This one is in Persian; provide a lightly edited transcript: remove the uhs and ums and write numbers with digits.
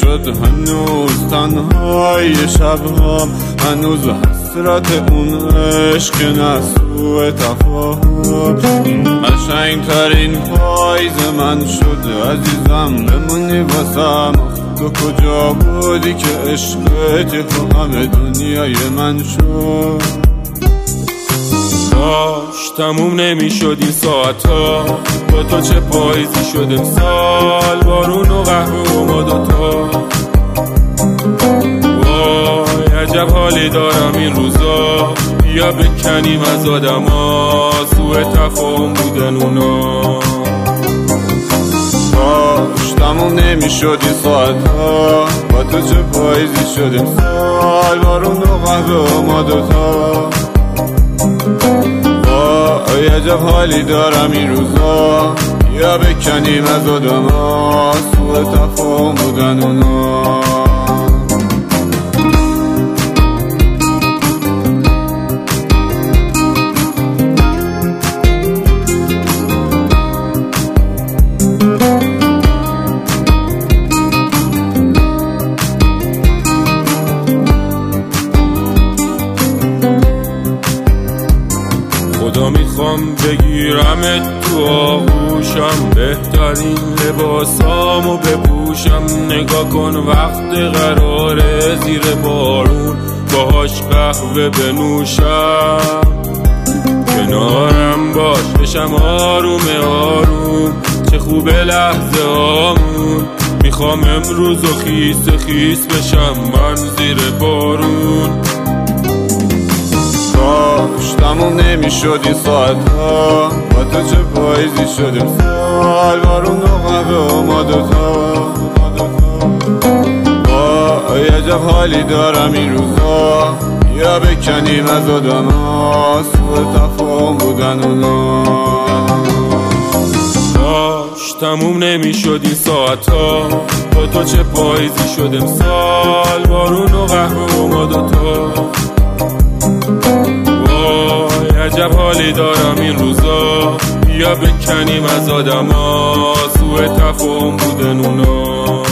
نشد هنوز تنهای شبهام، هنوز حسرت اون عشق نسو تفاهم. قشنگ ترین پاییز من شد عزیزم، بمونی واسم. تو کجا بودی که عشقت همه دنیای من شد؟ داشت تموم نمیشد این ساعتا، با تو چه پاییزی شد امسال، بارون و قهوه و ما دوتا. وای عجب حالی دارم این روزا، بیا بکنیم از آدما سوء تفاهم بودن اونا. داشت تموم نمیشد این ساعتا، با تو چه پاییزی شد امسال، بارون و قهوه و ما دوتا. وای عجب حالی دارم این روزا، بیا بکنیم از آدما سوء تفاهم بودن اونا. خدا میخوام بگیرمت تو آغوشم، بهترین لباسامو بپوشم. نگاه کن وقت قراره زیر بارون باهاش قهوه بنوشم. کنارم باش بشم آروم آروم، چه خوبه لحظه آمون. میخوام امروز و خیس خیس بشم من زیر بارون. داشت تموم نمیشد این ساعتا، با تو چه پاییزی شد امسال، بارون و قهوه و ما دوتا. وای عجب حالی دارم این روزا، بیا بکنیم از آدما سوء تفاهم بودن اونا. داشت تموم نمیشد این ساعتا، با تو چه پاییزی شد امسال، بارون و قهوه و ما دوتا. عجب حالی دارم این روزا، بیا بکنیم از آدما سوء تفاهم بودن اونا.